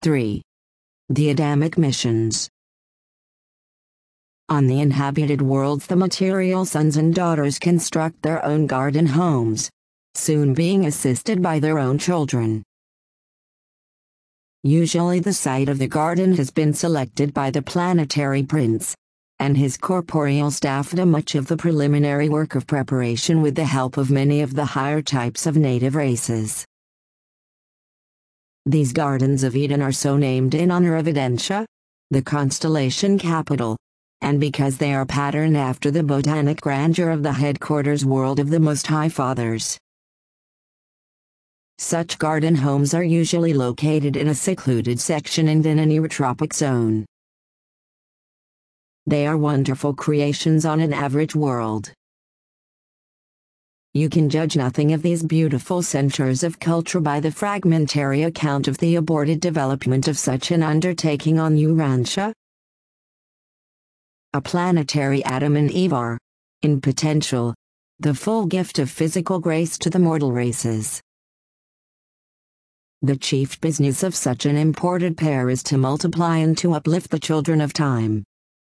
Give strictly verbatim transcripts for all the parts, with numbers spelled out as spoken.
three. The Adamic Missions. On the inhabited worlds, the material sons and daughters construct their own garden homes, soon being assisted by their own children. Usually the site of the garden has been selected by the planetary prince, and his corporeal staff do much of the preliminary work of preparation with the help of many of the higher types of native races. These Gardens of Eden are so named in honor of Edentia, the constellation capital, and because they are patterned after the botanic grandeur of the headquarters world of the Most High Fathers. Such garden homes are usually located in a secluded section and in a neotropic zone. They are wonderful creations on an average world. You can judge nothing of these beautiful centers of culture by the fragmentary account of the aborted development of such an undertaking on Urantia. A planetary Adam and Eve are, in potential, the full gift of physical grace to the mortal races. The chief business of such an imported pair is to multiply and to uplift the children of time.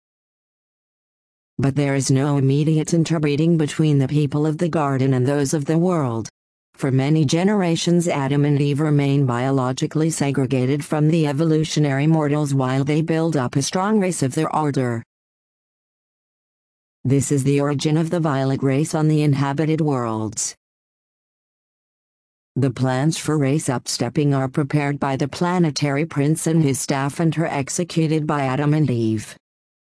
But there is no immediate interbreeding between the people of the garden and those of the world. For many generations Adam and Eve remain biologically segregated from the evolutionary mortals while they build up a strong race of their order. This is the origin of the violet race on the inhabited worlds. The plans for race upstepping are prepared by the planetary prince and his staff and are executed by Adam and Eve.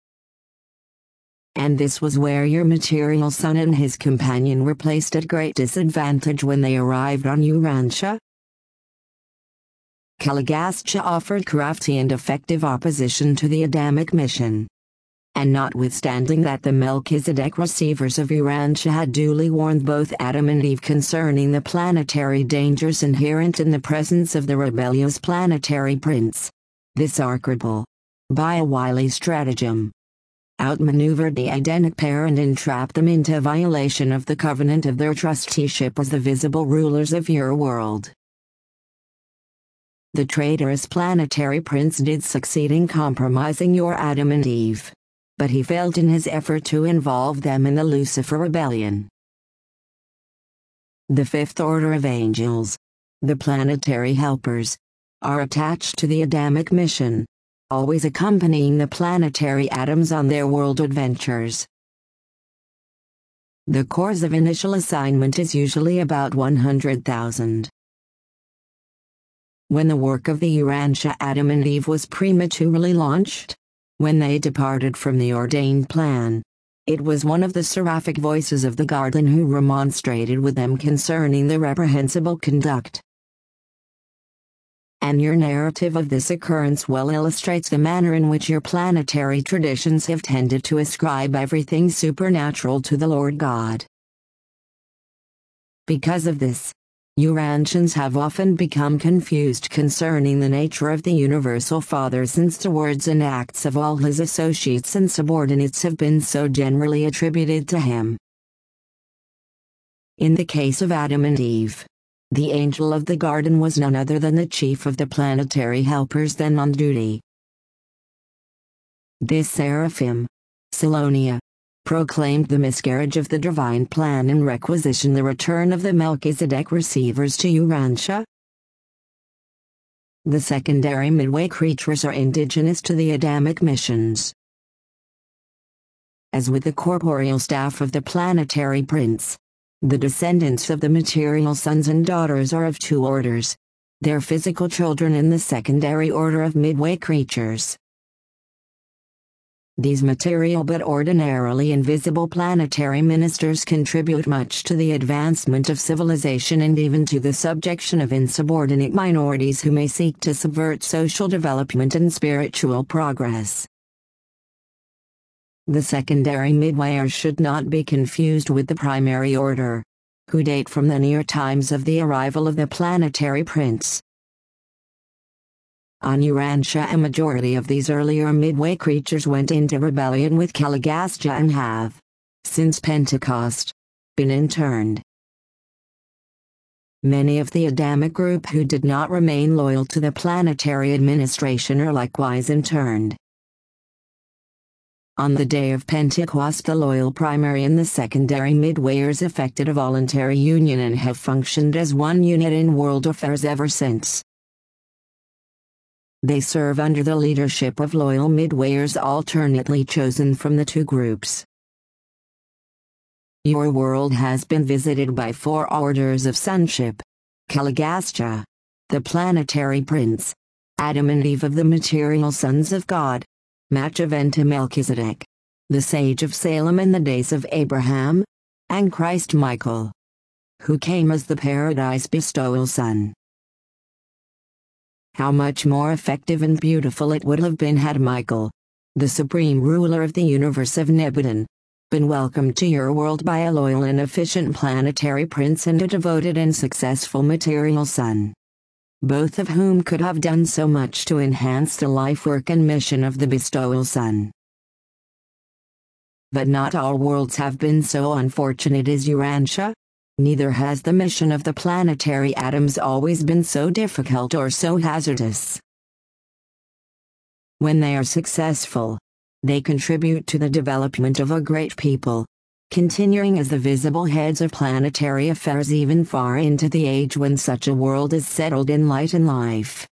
And this was where your material son and his companion were placed at great disadvantage when they arrived on Urantia. Caligastia offered crafty and effective opposition to the Adamic mission. And notwithstanding that the Melchizedek receivers of Urantia had duly warned both Adam and Eve concerning the planetary dangers inherent in the presence of the rebellious planetary prince, this Archibald, by a wily stratagem, outmaneuvered the Edenic pair and entrapped them into violation of the covenant of their trusteeship as the visible rulers of your world. The traitorous planetary prince did succeed in compromising your Adam and Eve, but he failed in his effort to involve them in the Lucifer rebellion. The fifth order of angels, the planetary helpers, are attached to the Adamic mission, always accompanying the planetary atoms on their world adventures. The course of initial assignment is usually about one hundred thousand. When the work of the Urantia Adam and Eve was prematurely launched, when they departed from the ordained plan, it was one of the seraphic voices of the garden who remonstrated with them concerning their reprehensible conduct. And your narrative of this occurrence well illustrates the manner in which your planetary traditions have tended to ascribe everything supernatural to the Lord God. Because of this, Urantians have often become confused concerning the nature of the Universal Father, since the words and acts of all his associates and subordinates have been so generally attributed to him. In the case of Adam and Eve, the angel of the garden was none other than the chief of the planetary helpers then on duty. This seraphim, Silonia, proclaimed the miscarriage of the divine plan and requisitioned the return of the Melchizedek receivers to Urantia. The secondary midway creatures are indigenous to the Adamic missions. As with the corporeal staff of the planetary prince, the descendants of the material sons and daughters are of two orders, their physical children in the secondary order of midway creatures. These material but ordinarily invisible planetary ministers contribute much to the advancement of civilization and even to the subjection of insubordinate minorities who may seek to subvert social development and spiritual progress. The secondary midwayers should not be confused with the primary order, who date from the near times of the arrival of the planetary prince. On Urantia, a majority of these earlier midway creatures went into rebellion with Caligastia and have, since Pentecost, been interned. Many of the Adamic group who did not remain loyal to the planetary administration are likewise interned. On the day of Pentecost, the loyal primary and the secondary midwayers effected a voluntary union and have functioned as one unit in world affairs ever since. They serve under the leadership of loyal midwayers alternately chosen from the two groups. Your world has been visited by four orders of sonship: Caligastia, the planetary prince; Adam and Eve of the material sons of God; Machaventa Melchizedek, the sage of Salem in the days of Abraham; and Christ Michael, who came as the paradise bestowal son. How much more effective and beautiful it would have been had Michael, the supreme ruler of the universe of Nibidan, been welcomed to your world by a loyal and efficient planetary prince and a devoted and successful material son, both of whom could have done so much to enhance the life work and mission of the bestowal son. But not all worlds have been so unfortunate as Urantia. Neither has the mission of the planetary atoms always been so difficult or so hazardous. When they are successful, they contribute to the development of a great people, continuing as the visible heads of planetary affairs even far into the age when such a world is settled in light and life.